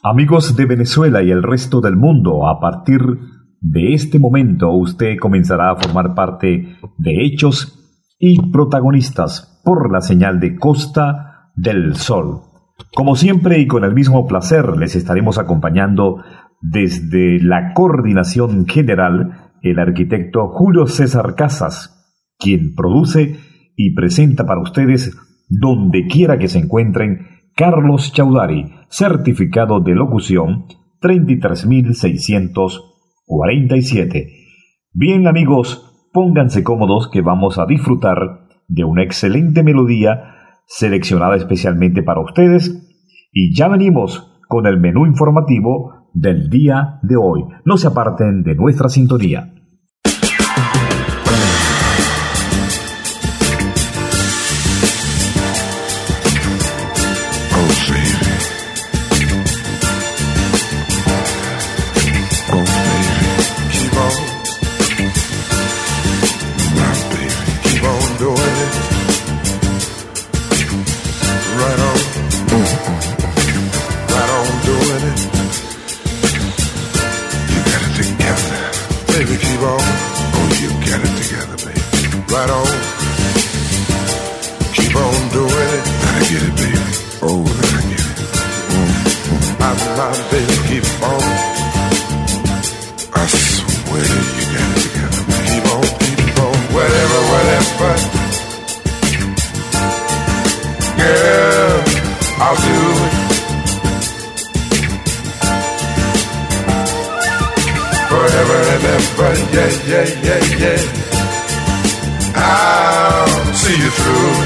Amigos de Venezuela y el resto del mundo, a partir de este momento usted comenzará a formar parte de hechos y protagonistas por la señal de Costa del Sol. Como siempre y con el mismo placer les estaremos acompañando desde la coordinación general el arquitecto Julio César Casas, quien produce y presenta para ustedes donde quiera que se encuentren Carlos Chaudhary, certificado de locución 33.647. Bien amigos, pónganse cómodos que vamos a disfrutar de una excelente melodía seleccionada especialmente para ustedes y ya venimos con el menú informativo del día de hoy. No se aparten de nuestra sintonía. I'll see you through.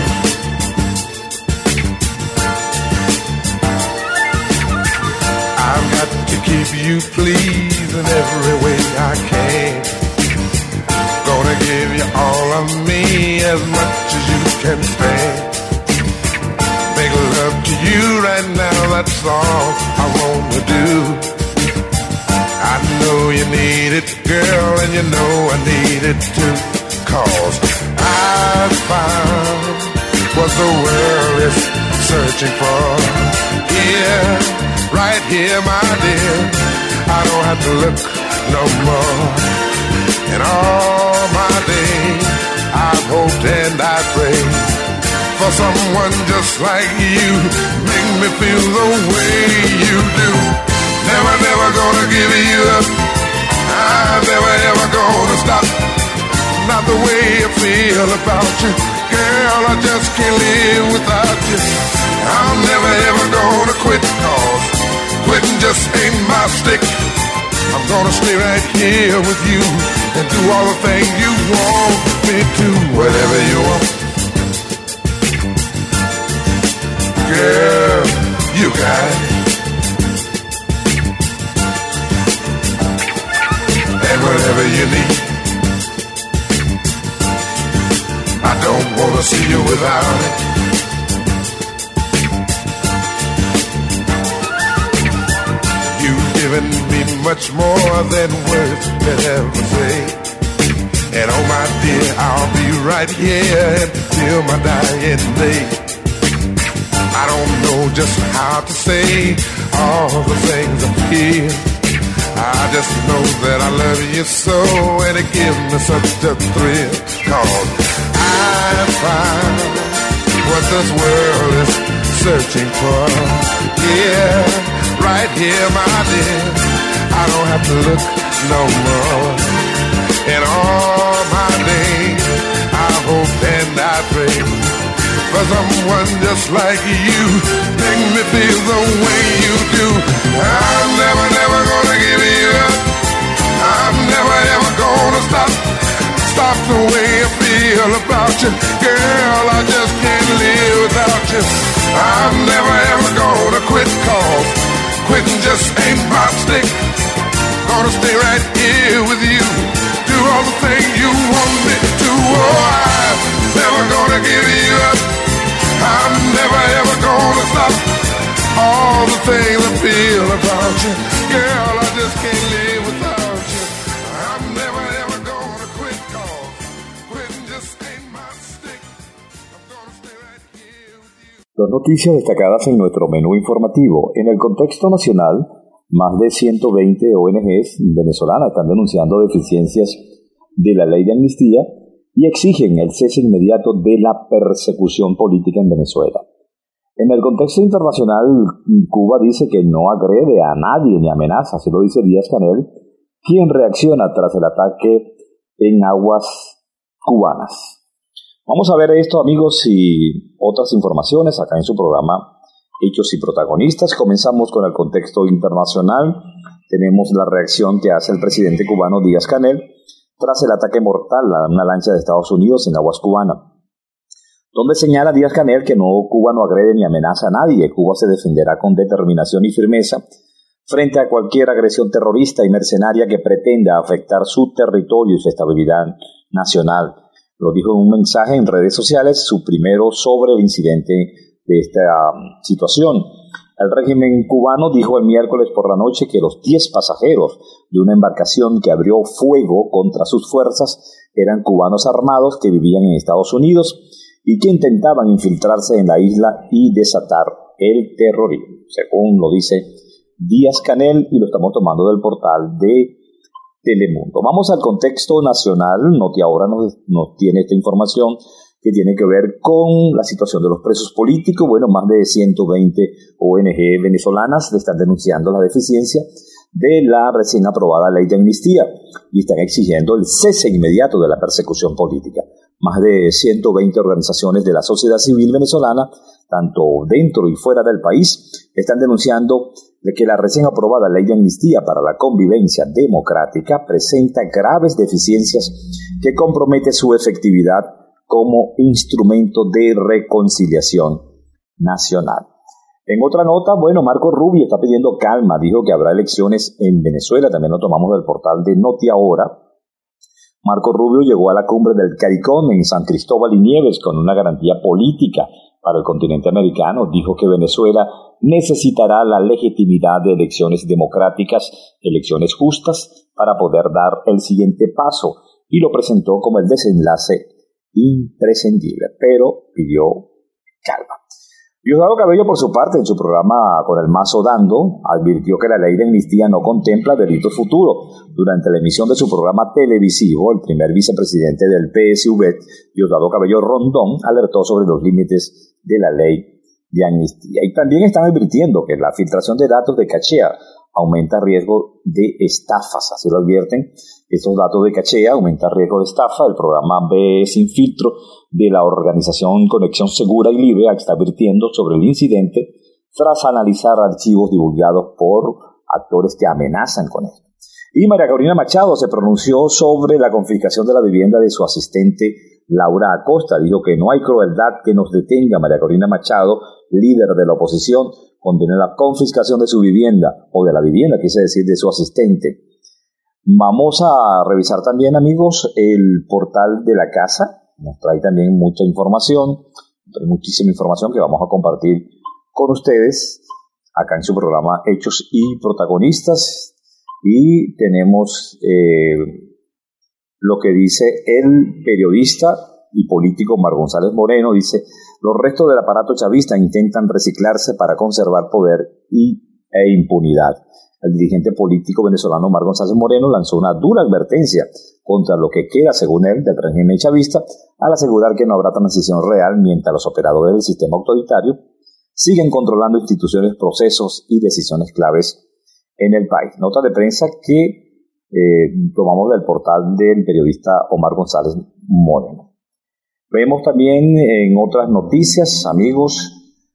I've got to keep you pleased in every way I can. Gonna give you all of me as much as you can stand. Make love to you right now, that's all I wanna do. I know you need it, girl, and you know I need it too. 'Cause I found what the world is searching for. Here, right here, my dear, I don't have to look no more. In all my days, I've hoped and I prayed for someone just like you. Make me feel the way you do. Never, never gonna give you up. I'm never, ever gonna stop. Not the way I feel about you. Girl, I just can't live without you. I'm never, ever gonna quit, 'cause quitting just ain't my stick. I'm gonna stay right here with you and do all the things you want me to. Whatever you want. Girl, you got it. And whatever you need, I don't wanna see you without it. You've given me much more than words can ever say. And oh my dear, I'll be right here until my dying day. I don't know just how to say all the things I feel. I just know that I love you so, and it gives me such a thrill. 'Cause I found what this world is searching for. Yeah, right here, my dear, I don't have to look no more. In all my days, I hope and I pray for someone just like you. Make me feel the way you do. I'm never, never gonna give you up. I'm never, ever gonna stop the way I feel about you. Girl, I just can't live without you. I'm never, ever gonna quit, 'cause quitting just ain't my stick. Gonna stay right here with you. Do all the things you want me to. Oh, I'm never gonna give you up. I'm never ever gonna stop. All the things I feel about you. Girl, I just can't live without you. I'm never ever gonna quit, 'cause quitting just ain't my stick. I'm gonna stay right here with you. Don Noticias destacadas en nuestro menú informativo. En el contexto nacional, más de 120 ONGs venezolanas están denunciando deficiencias de la ley de amnistía y exigen el cese inmediato de la persecución política en Venezuela. En el contexto internacional, Cuba dice que no agrede a nadie ni amenaza, así lo dice Díaz-Canel, quien reacciona tras el ataque en aguas cubanas. Vamos a ver esto, amigos, y otras informaciones acá en su programa Hechos y Protagonistas. Comenzamos con el contexto internacional. Tenemos la reacción que hace el presidente cubano Díaz-Canel tras el ataque mortal a una lancha de Estados Unidos en aguas cubanas, donde señala Díaz-Canel que Cuba no agrede ni amenaza a nadie. Cuba se defenderá con determinación y firmeza frente a cualquier agresión terrorista y mercenaria que pretenda afectar su territorio y su estabilidad nacional. Lo dijo en un mensaje en redes sociales, su primero sobre el incidente de esta situación. El régimen cubano dijo el miércoles por la noche que los 10 pasajeros de una embarcación que abrió fuego contra sus fuerzas eran cubanos armados que vivían en Estados Unidos y que intentaban infiltrarse en la isla y desatar el terrorismo, según lo dice Díaz-Canel, y lo estamos tomando del portal de Telemundo. Vamos al contexto nacional. Ahora nos tiene esta información que tiene que ver con la situación de los presos políticos. Bueno, más de 120 ONG venezolanas le están denunciando la deficiencia de la recién aprobada ley de amnistía y están exigiendo el cese inmediato de la persecución política. Más de 120 organizaciones de la sociedad civil venezolana, tanto dentro y fuera del país, están denunciando de que la recién aprobada ley de amnistía para la convivencia democrática presenta graves deficiencias que compromete su efectividad como instrumento de reconciliación nacional. En otra nota, Marco Rubio está pidiendo calma, dijo que habrá elecciones en Venezuela, también lo tomamos del portal de Notiahora. Marco Rubio llegó a la cumbre del CARICOM en San Cristóbal y Nieves con una garantía política para el continente americano. Dijo que Venezuela necesitará la legitimidad de elecciones democráticas, elecciones justas, para poder dar el siguiente paso, y lo presentó como el desenlace imprescindible, pero pidió calma. Diosdado Cabello, por su parte, en su programa Con el Mazo Dando, advirtió que la ley de amnistía no contempla delitos futuros. Durante la emisión de su programa televisivo, el primer vicepresidente del PSV, Diosdado Cabello Rondón, alertó sobre los límites de la ley de amnistía. Y también están advirtiendo que la filtración de datos de cachea aumenta riesgo de estafas, así lo advierten. Estos datos de cachea aumentan riesgo de estafa. El programa B Sin Filtro de la organización Conexión Segura y Libre está advirtiendo sobre el incidente tras analizar archivos divulgados por actores que amenazan con esto. Y María Corina Machado se pronunció sobre la confiscación de la vivienda de su asistente Laura Acosta. Dijo que no hay crueldad que nos detenga. María Corina Machado, líder de la oposición, condenó la confiscación de su vivienda, o de la vivienda, quise decir, de su asistente. Vamos a revisar también, amigos, el portal de la casa. Nos trae también mucha información, muchísima información que vamos a compartir con ustedes acá en su programa Hechos y Protagonistas. Y tenemos lo que dice el periodista y político Omar González Moreno. Dice: los restos del aparato chavista intentan reciclarse para conservar poder e impunidad. El dirigente político venezolano Omar González Moreno lanzó una dura advertencia contra lo que queda, según él, del régimen chavista, al asegurar que no habrá transición real mientras los operadores del sistema autoritario siguen controlando instituciones, procesos y decisiones claves en el país. Nota de prensa que tomamos del portal del periodista Omar González Moreno. Vemos también en otras noticias, amigos,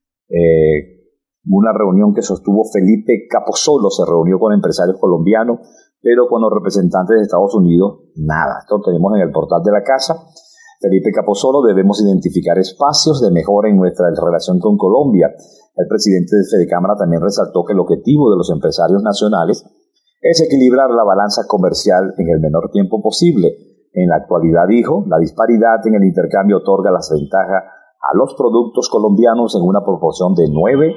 una reunión que sostuvo Felipe Capozolo. Se reunió con empresarios colombianos, pero con los representantes de Estados Unidos, nada. Esto lo tenemos en el portal de la casa. Felipe Capozolo: debemos identificar espacios de mejora en nuestra relación con Colombia. El presidente de Fedecámara también resaltó que el objetivo de los empresarios nacionales es equilibrar la balanza comercial en el menor tiempo posible. En la actualidad, dijo, la disparidad en el intercambio otorga las ventajas a los productos colombianos en una proporción de 9-1.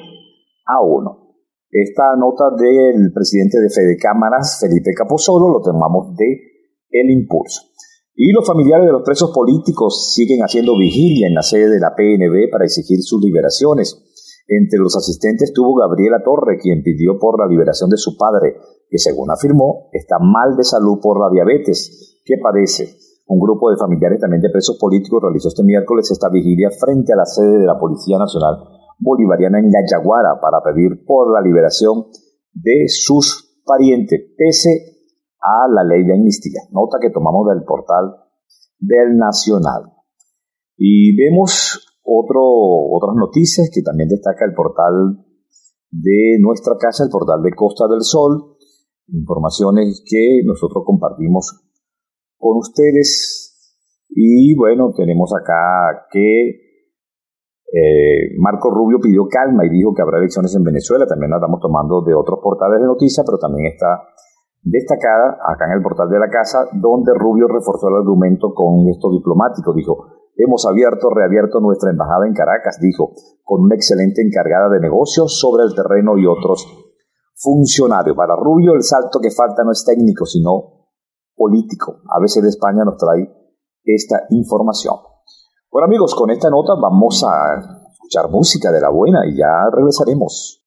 Esta nota del presidente de Fedecámaras, Felipe Capozolo, lo tomamos de El Impulso. Y los familiares de los presos políticos siguen haciendo vigilia en la sede de la PNB para exigir sus liberaciones. Entre los asistentes estuvo Gabriela Torre, quien pidió por la liberación de su padre, que según afirmó, está mal de salud por la diabetes que padece. Un grupo de familiares también de presos políticos realizó este miércoles esta vigilia frente a la sede de la Policía Nacional Bolivariana en La Yaguara para pedir por la liberación de sus parientes, pese a la ley de amnistía. Nota que tomamos del portal del Nacional. Y vemos otras noticias que también destaca el portal de nuestra casa, el portal de Costa del Sol. Informaciones que nosotros compartimos con ustedes. Y bueno, tenemos acá que Marco Rubio pidió calma y dijo que habrá elecciones en Venezuela. También la estamos tomando de otros portales de noticias, pero también está destacada acá en el portal de la casa, donde Rubio reforzó el argumento con esto diplomático. Dijo: hemos reabierto nuestra embajada en Caracas, dijo, con una excelente encargada de negocios sobre el terreno y otros funcionarios. Para Rubio, el salto que falta no es técnico, sino político. A veces de España nos trae esta información. Bueno, amigos, con esta nota vamos a escuchar música de la buena y ya regresaremos.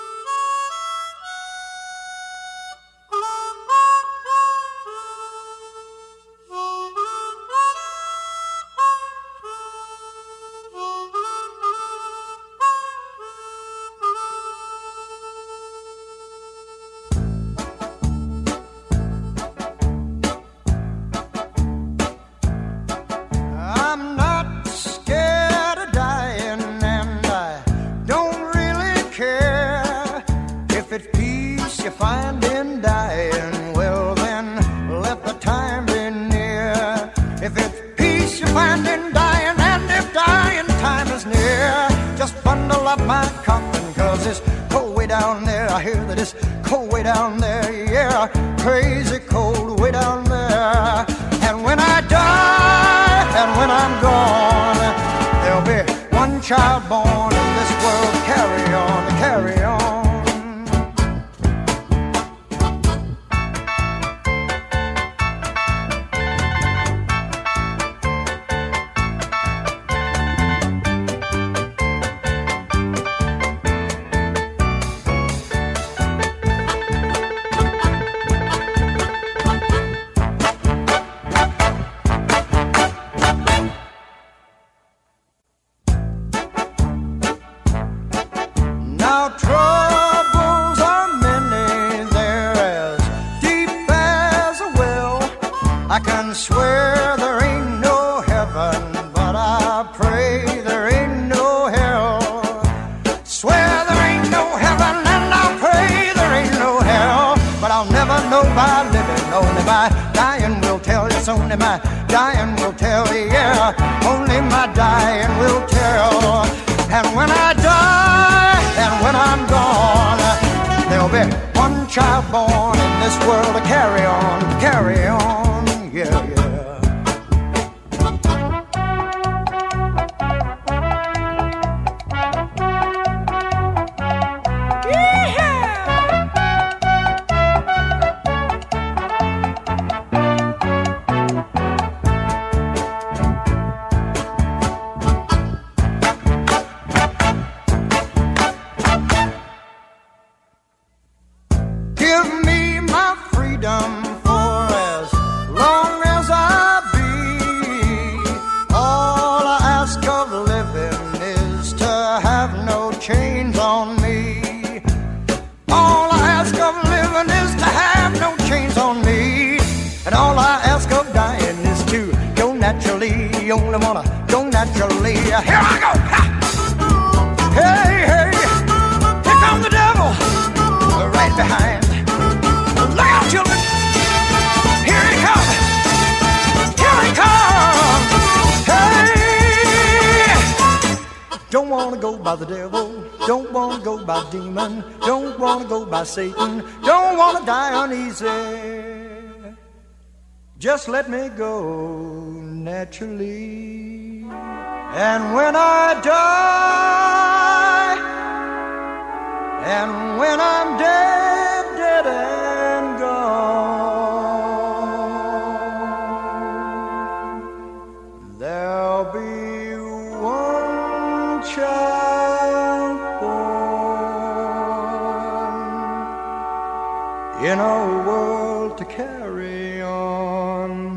Satan, don't want to die uneasy. Just let me go naturally. And when I die, and when I'm dead, dead and gone, there'll be one child born. in a world to carry on,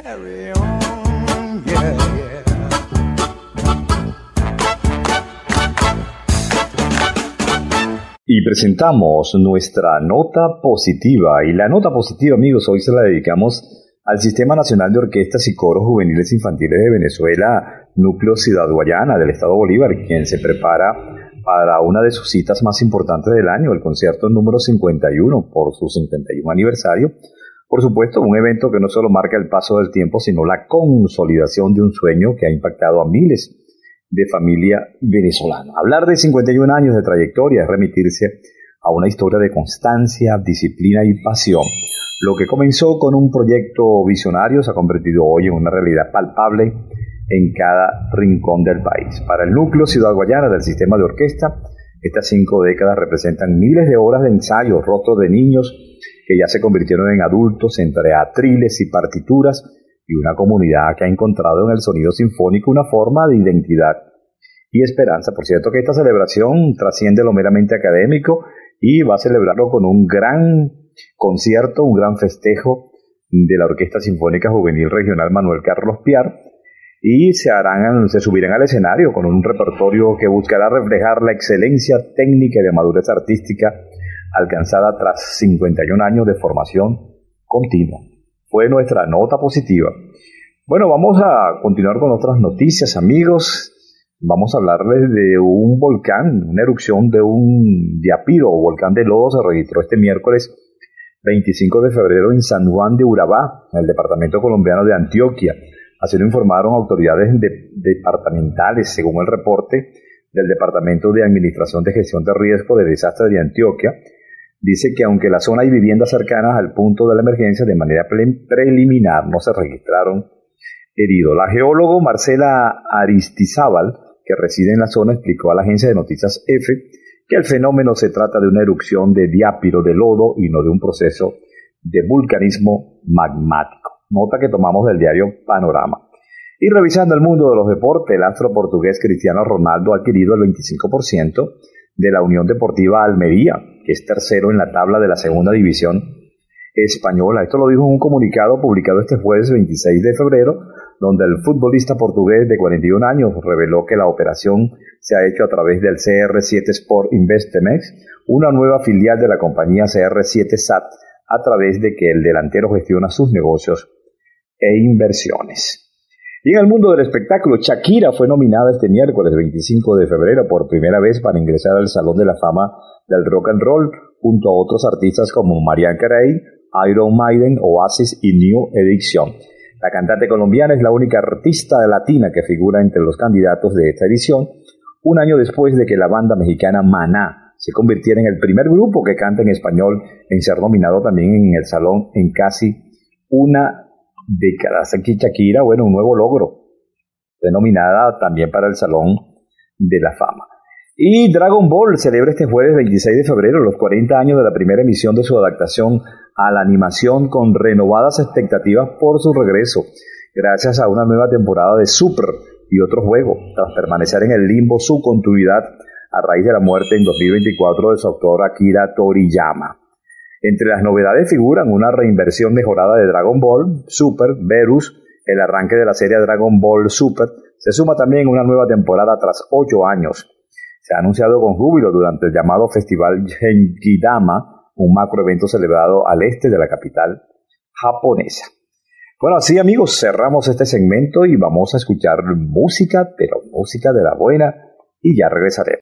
yeah, yeah. Y presentamos nuestra nota positiva. Y la nota positiva, amigos, hoy se la dedicamos al Sistema Nacional de Orquestas y Coros Juveniles Infantiles de Venezuela, Núcleo Ciudad Guayana del Estado Bolívar, quien se prepara para una de sus citas más importantes del año, el concierto número 51 por su 51 aniversario. Por supuesto, un evento que no solo marca el paso del tiempo, sino la consolidación de un sueño que ha impactado a miles de familia venezolana. Hablar de 51 años de trayectoria es remitirse a una historia de constancia, disciplina y pasión. Lo que comenzó con un proyecto visionario se ha convertido hoy en una realidad palpable en cada rincón del país. Para el núcleo Ciudad Guayana del sistema de orquesta, estas 5 décadas representan miles de horas de ensayo, rostros de niños que ya se convirtieron en adultos entre atriles y partituras, y una comunidad que ha encontrado en el sonido sinfónico una forma de identidad y esperanza. Por cierto que esta celebración trasciende lo meramente académico y va a celebrarlo con un gran concierto, un gran festejo de la Orquesta Sinfónica Juvenil Regional Manuel Carlos Piar, y se subirán al escenario con un repertorio que buscará reflejar la excelencia técnica y de madurez artística alcanzada tras 51 años de formación continua. Fue nuestra nota positiva. Bueno, vamos a continuar con otras noticias, amigos. Vamos a hablarles de un volcán, una erupción de un diapiro o volcán de lodo se registró este miércoles 25 de febrero en San Juan de Urabá, en el departamento colombiano de Antioquia. Así lo informaron autoridades departamentales, según el reporte del Departamento de Administración de Gestión de Riesgo de Desastres de Antioquia. Dice que aunque la zona y viviendas cercanas al punto de la emergencia de manera preliminar no se registraron heridos. La geólogo Marcela Aristizábal, que reside en la zona, explicó a la agencia de noticias EFE que el fenómeno se trata de una erupción de diápiro de lodo y no de un proceso de vulcanismo magmático. Nota que tomamos del diario Panorama. Y revisando el mundo de los deportes, el astro portugués Cristiano Ronaldo ha adquirido el 25% de la Unión Deportiva Almería, que es tercero en la tabla de la segunda división española. Esto lo dijo en un comunicado publicado este jueves 26 de febrero, donde el futbolista portugués de 41 años reveló que la operación se ha hecho a través del CR7 Sport Investments, una nueva filial de la compañía CR7 SAT, a través de que el delantero gestiona sus negocios e inversiones. Y en el mundo del espectáculo, Shakira fue nominada este miércoles 25 de febrero por primera vez para ingresar al Salón de la Fama del Rock and Roll, junto a otros artistas como Mariah Carey, Iron Maiden, Oasis y New Edition. La cantante colombiana es la única artista latina que figura entre los candidatos de esta edición, un año después de que la banda mexicana Maná se convirtiera en el primer grupo que canta en español en ser nominado también en el Salón en casi una década. Aquí Shakira, bueno, un nuevo logro. Fue nominada también para el Salón de la Fama. Y Dragon Ball celebra este jueves 26 de febrero los 40 años de la primera emisión de su adaptación a la animación, con renovadas expectativas por su regreso, gracias a una nueva temporada de Super y otro juego, tras permanecer en el limbo su continuidad a raíz de la muerte en 2024 de su autor Akira Toriyama. Entre las novedades figuran una reinversión mejorada de Dragon Ball Super Verus, el arranque de la serie Dragon Ball Super. Se suma también una nueva temporada tras 8 años. Se ha anunciado con júbilo durante el llamado Festival Genkidama, un macroevento celebrado al este de la capital japonesa. Bueno, así amigos, cerramos este segmento y vamos a escuchar música, pero música de la buena, y ya regresaré.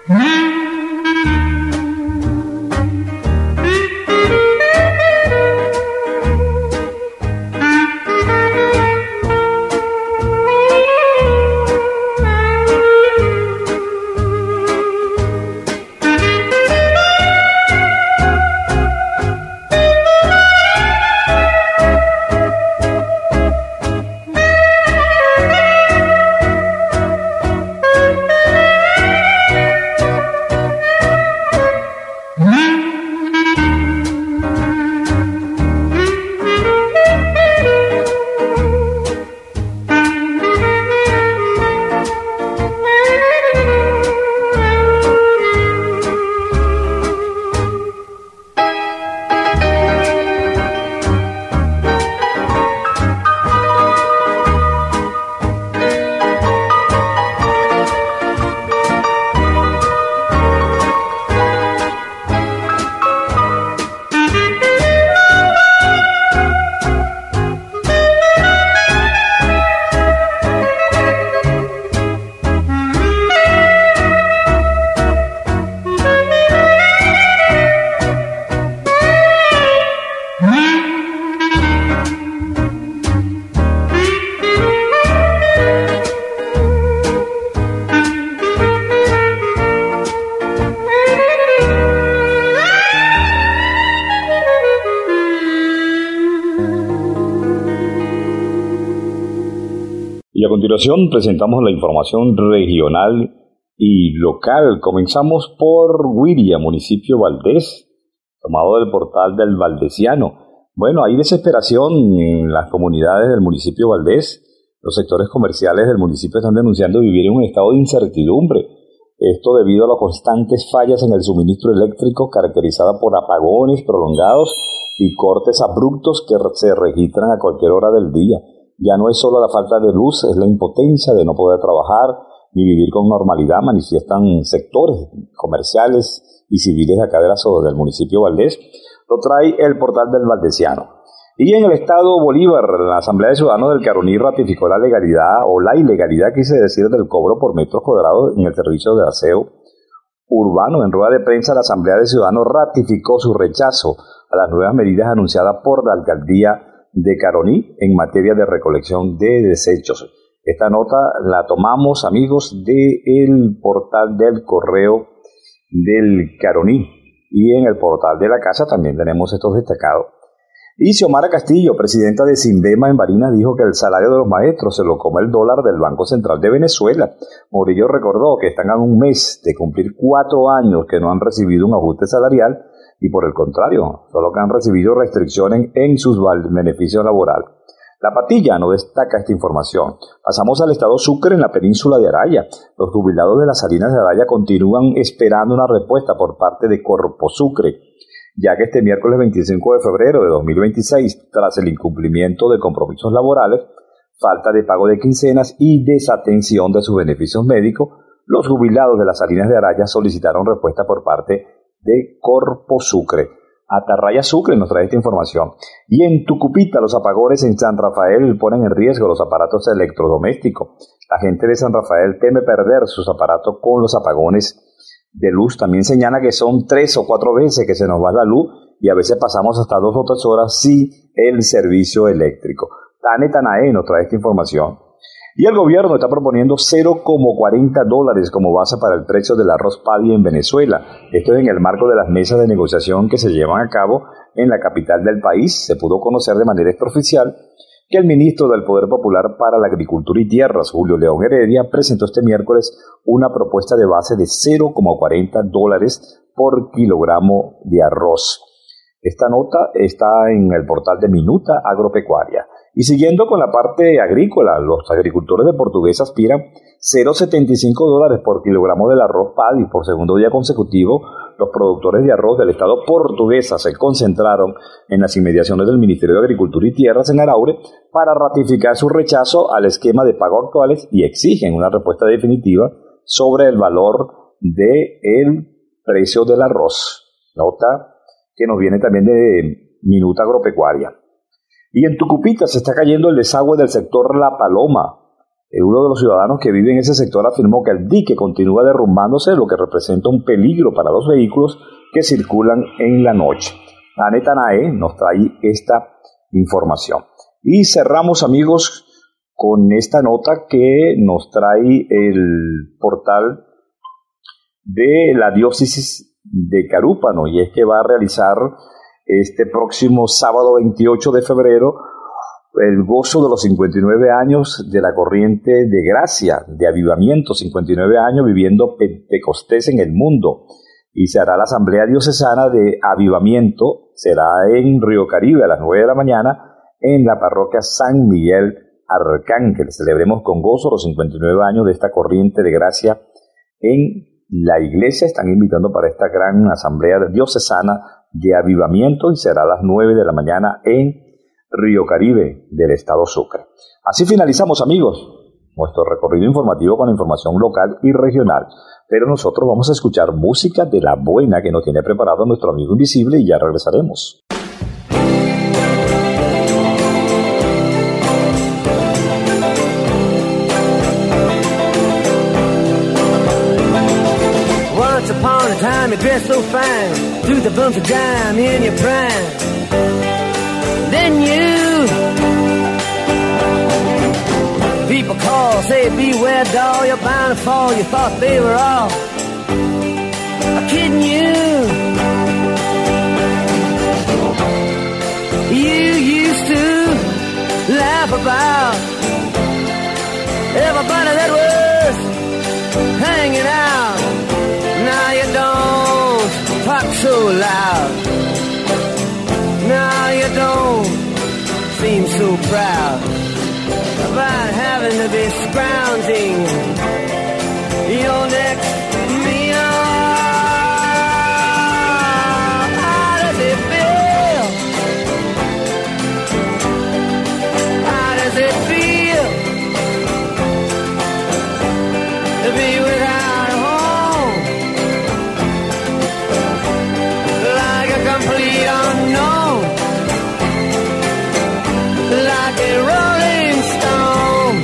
Y a continuación presentamos la información regional y local. Comenzamos por Guiria, municipio Valdés, tomado del portal del Valdesiano. Bueno, hay desesperación en las comunidades del municipio Valdés. Los sectores comerciales del municipio están denunciando vivir en un estado de incertidumbre. Esto debido a las constantes fallas en el suministro eléctrico, caracterizada por apagones prolongados y cortes abruptos que se registran a cualquier hora del día. Ya no es solo la falta de luz, es la impotencia de no poder trabajar ni vivir con normalidad, manifiestan sectores comerciales y civiles de acá del municipio Valdés. Lo trae el portal del Valdesiano. Y en el estado Bolívar, la Asamblea de Ciudadanos del Caroní ratificó la legalidad, o la ilegalidad, quise decir, del cobro por metros cuadrados en el servicio de aseo urbano. En rueda de prensa, la Asamblea de Ciudadanos ratificó su rechazo a las nuevas medidas anunciadas por la alcaldía de Caroní en materia de recolección de desechos. Esta nota la tomamos, amigos, del portal del correo del Caroní, y en el portal de la casa también tenemos estos destacados. Y Xiomara Castillo, presidenta de Simbema en Barinas, dijo que el salario de los maestros se lo come el dólar del Banco Central de Venezuela. Murillo recordó que están a un mes de cumplir 4 años que no han recibido un ajuste salarial, y por el contrario, solo que han recibido restricciones en sus beneficios laborales. La Patilla no destaca esta información. Pasamos al estado Sucre, en la península de Araya. Los jubilados de las Salinas de Araya continúan esperando una respuesta por parte de Corpo Sucre, ya que este miércoles 25 de febrero de 2026, tras el incumplimiento de compromisos laborales, falta de pago de quincenas y desatención de sus beneficios médicos, los jubilados de las Salinas de Araya solicitaron respuesta por parte de Corpo Sucre. Atarraya Sucre nos trae esta información. Y en Tucupita, los apagones en San Rafael ponen en riesgo los aparatos electrodomésticos. La gente de San Rafael teme perder sus aparatos con los apagones de luz. También señala que son 3 o 4 veces que se nos va la luz y a veces pasamos hasta 2 o 3 horas sin el servicio eléctrico. Tane Tanae nos trae esta información. Y el gobierno está proponiendo $0,40 como base para el precio del arroz paddy en Venezuela. Esto es en el marco de las mesas de negociación que se llevan a cabo en la capital del país. Se pudo conocer de manera extraoficial que el ministro del Poder Popular para la Agricultura y Tierras, Julio León Heredia, presentó este miércoles una propuesta de base de $0,40 por kilogramo de arroz. Esta nota está en el portal de Minuta Agropecuaria. Y siguiendo con la parte agrícola, los agricultores de Portuguesa aspiran $0,75 por kilogramo del arroz paddy. Por segundo día consecutivo, los productores de arroz del estado Portuguesa se concentraron en las inmediaciones del Ministerio de Agricultura y Tierras en Araure para ratificar su rechazo al esquema de pago actuales y exigen una respuesta definitiva sobre el valor del precio del arroz. Nota que nos viene también de Minuta Agropecuaria. Y en Tucupita se está cayendo el desagüe del sector La Paloma. Uno de los ciudadanos que vive en ese sector afirmó que el dique continúa derrumbándose, lo que representa un peligro para los vehículos que circulan en la noche. Aneta Nae nos trae esta información. Y cerramos, amigos, con esta nota que nos trae el portal de la diócesis de Carúpano, y es que va a realizar este próximo sábado 28 de febrero el gozo de los 59 años de la corriente de gracia, de avivamiento, 59 años viviendo Pentecostés en el mundo, y se hará la asamblea diocesana de avivamiento, será en Río Caribe a las 9 de la mañana en la parroquia San Miguel Arcángel. Celebremos con gozo los 59 años de esta corriente de gracia en la iglesia. Están invitando para esta gran asamblea diocesana de avivamiento y será a las 9 de la mañana en Río Caribe del estado Sucre. Así finalizamos, amigos, nuestro recorrido informativo con información local y regional. Pero nosotros vamos a escuchar música de la buena que nos tiene preparado nuestro amigo invisible y ya regresaremos. Once upon a time you dressed so fine, threw the bumps of dime in your prime. Then you people call, say beware doll, you're bound to fall. You thought they were all kidding you. You used to laugh about everybody that was hanging out. Now you don't talk so loud. Now you don't seem so proud about having to be scrounging your next meal. How does it feel? How does it feel to be without a home? Like a complete unknown, like a rolling stone.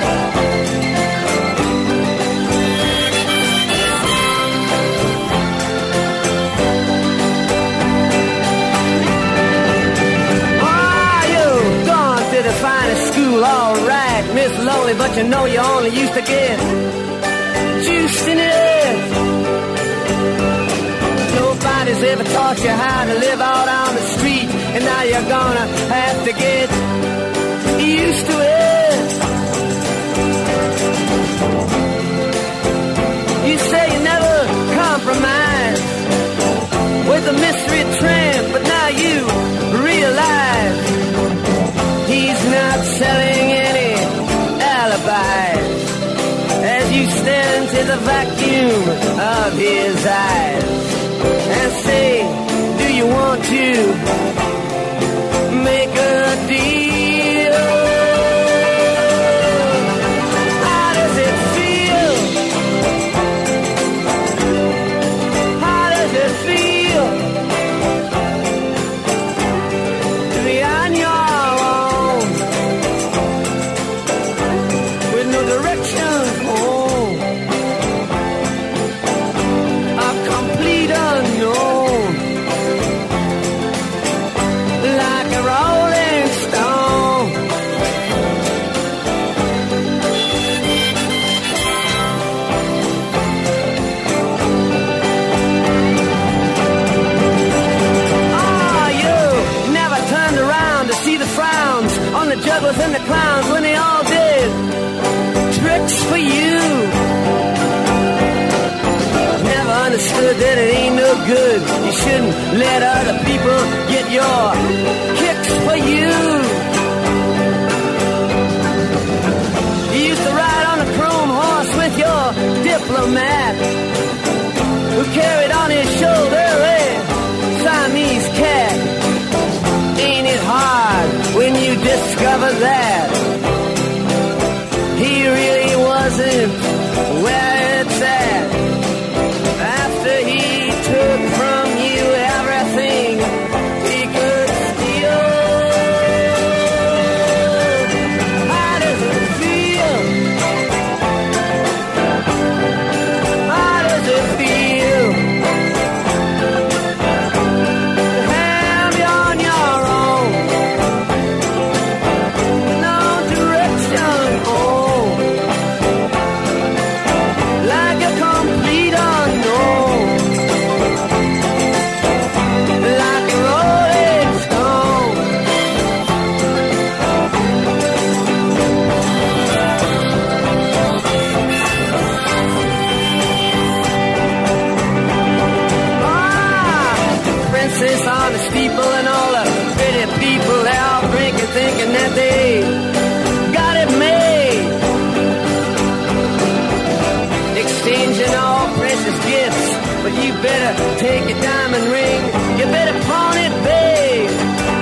Oh, you've gone to the finest school, all right, Miss Lonely, but you know you only used to get juiced in it. Nobody's ever taught you how to live out on the street, and now you're gonna have to get used to it. You say you never compromise with a mystery tramp, but now you realize he's not selling any alibis as you stare into the vacuum of his eyes and say, do you want to make a deal? How does it feel? How does it feel to be on your own with no direction home? A complete unknown, like a rolling stone. Oh, you never turned around to see the frowns on the jugglers and the clowns when they all did tricks for you. Never understood that it ain't no good. You shouldn't let other people get your kicks for you. You used to ride on a chrome horse with your diplomat, who carried on his shoulder a Siamese cat. Ain't it hard when you discover that he really wasn't where it's at? After he took from you everything he could steal. How does it feel? collecting all precious gifts, but you better take your diamond ring, you better pawn it, babe.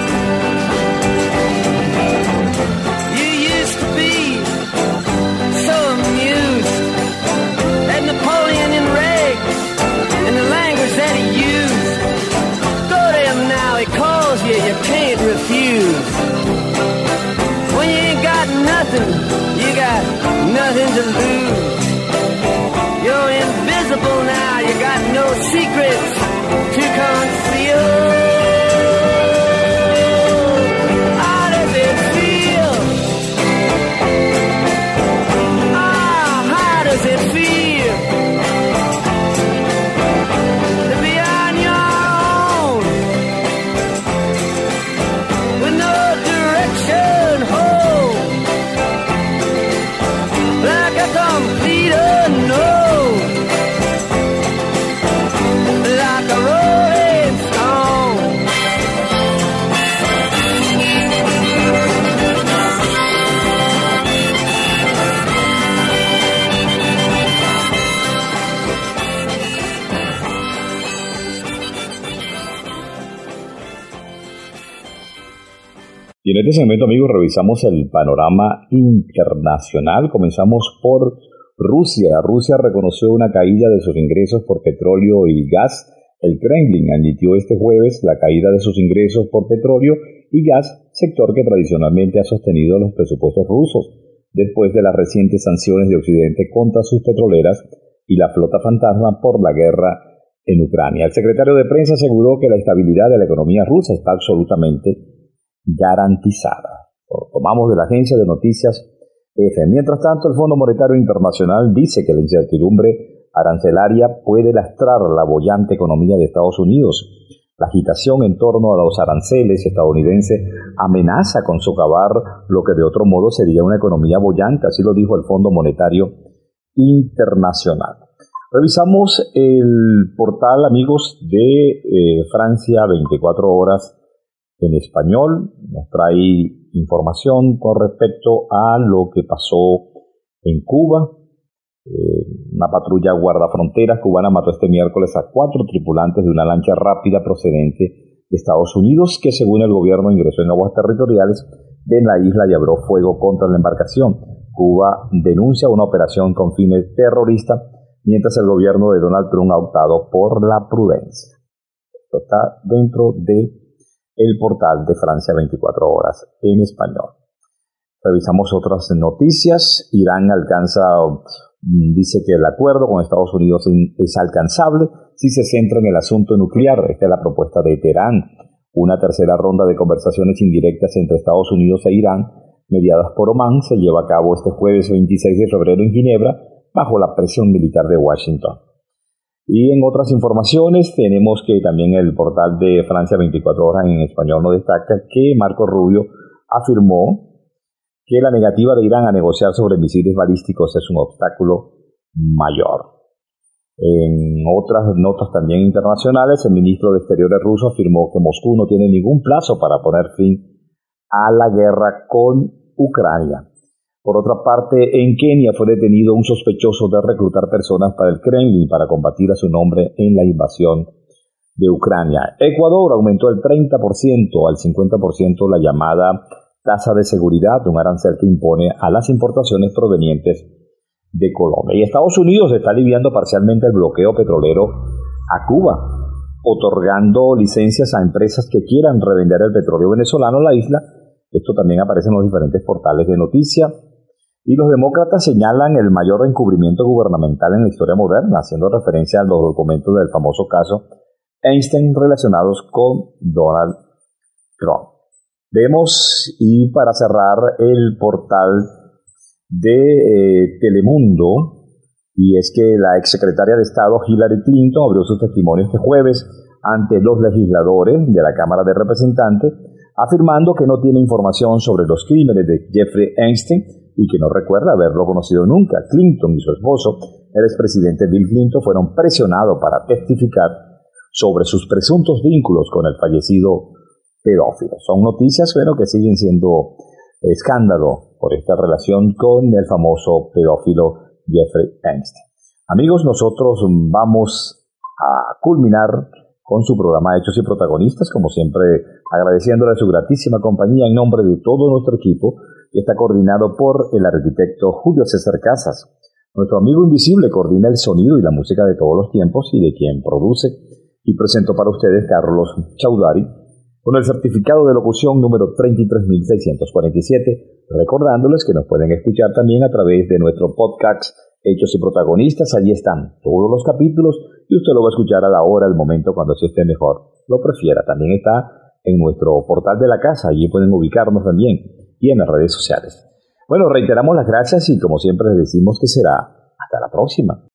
You used to be so amused at Napoleon in rags and the language that he used. Go to him now, he calls you, you can't refuse. When you ain't got nothing, you got nothing to lose. You're invisible now, you got no secrets to conceal. How does it feel? How does it feel to be on your own with no direction home, like a complete unknown, like a rolling stone? Y en este segmento, amigos, revisamos el panorama internacional. Comenzamos por Rusia. Rusia reconoció una caída de sus ingresos por petróleo y gas. El Kremlin admitió este jueves la caída de sus ingresos por petróleo y gas, sector que tradicionalmente ha sostenido los presupuestos rusos, después de las recientes sanciones de Occidente contra sus petroleras y la flota fantasma por la guerra en Ucrania. El secretario de prensa aseguró que la estabilidad de la economía rusa está absolutamente garantizada. Tomamos de la agencia de noticias EFE. Mientras tanto, el Fondo Monetario Internacional dice que la incertidumbre arancelaria puede lastrar la boyante economía de Estados Unidos. La agitación en torno a los aranceles estadounidenses amenaza con socavar lo que de otro modo sería una economía boyante, así lo dijo el Fondo Monetario Internacional. Revisamos el portal, amigos, de Francia 24 horas en español. Nos trae información con respecto a lo que pasó en Cuba. Una patrulla guardafronteras cubana mató este miércoles a 4 tripulantes de una lancha rápida procedente de Estados Unidos que, según el gobierno, ingresó en aguas territoriales de la isla y abrió fuego contra la embarcación. Cuba denuncia una operación con fines terroristas, mientras el gobierno de Donald Trump ha optado por la prudencia. Esto está dentro de el portal de Francia 24 horas en español. Revisamos otras noticias. Irán dice que el acuerdo con Estados Unidos es alcanzable si se centra en el asunto nuclear. Esta es la propuesta de Teherán. Una tercera ronda de conversaciones indirectas entre Estados Unidos e Irán, mediadas por Omán, se lleva a cabo este jueves 26 de febrero en Ginebra, bajo la presión militar de Washington. Y en otras informaciones tenemos que también el portal de Francia 24 horas en español nos destaca que Marco Rubio afirmó que la negativa de Irán a negociar sobre misiles balísticos es un obstáculo mayor. En otras notas también internacionales, el ministro de Exteriores ruso afirmó que Moscú no tiene ningún plazo para poner fin a la guerra con Ucrania. Por otra parte, en Kenia fue detenido un sospechoso de reclutar personas para el Kremlin para combatir a su nombre en la invasión de Ucrania. Ecuador aumentó el 30% al 50% la llamada tasa de seguridad, un arancel que impone a las importaciones provenientes de Colombia. Y Estados Unidos está aliviando parcialmente el bloqueo petrolero a Cuba, otorgando licencias a empresas que quieran revender el petróleo venezolano a la isla. Esto también aparece en los diferentes portales de noticias. Y los demócratas señalan el mayor encubrimiento gubernamental en la historia moderna, haciendo referencia a los documentos del famoso caso Einstein relacionados con Donald Trump. Vemos, y para cerrar, el portal de Telemundo, y es que la exsecretaria de Estado Hillary Clinton abrió su testimonio este jueves ante los legisladores de la Cámara de Representantes, afirmando que no tiene información sobre los crímenes de Jeffrey Epstein y que no recuerda haberlo conocido nunca. Clinton y su esposo, el expresidente Bill Clinton, fueron presionados para testificar sobre sus presuntos vínculos con el fallecido pedófilo. Son noticias, pero que siguen siendo escándalo por esta relación con el famoso pedófilo Jeffrey Epstein. Amigos, nosotros vamos a culminar con su programa Hechos y Protagonistas, como siempre agradeciéndole su gratísima compañía en nombre de todo nuestro equipo, que está coordinado por el arquitecto Julio César Casas. Nuestro amigo invisible coordina el sonido y la música de todos los tiempos y de quien produce y presento para ustedes Carlos Chaudhary, con el certificado de locución número 33.647, recordándoles que nos pueden escuchar también a través de nuestro podcast Hechos y Protagonistas. Allí están todos los capítulos y usted lo va a escuchar a la hora, al momento, cuando así esté mejor lo prefiera. También está en nuestro portal de la casa, allí pueden ubicarnos también, y en las redes sociales. Bueno, reiteramos las gracias y como siempre les decimos que será hasta la próxima.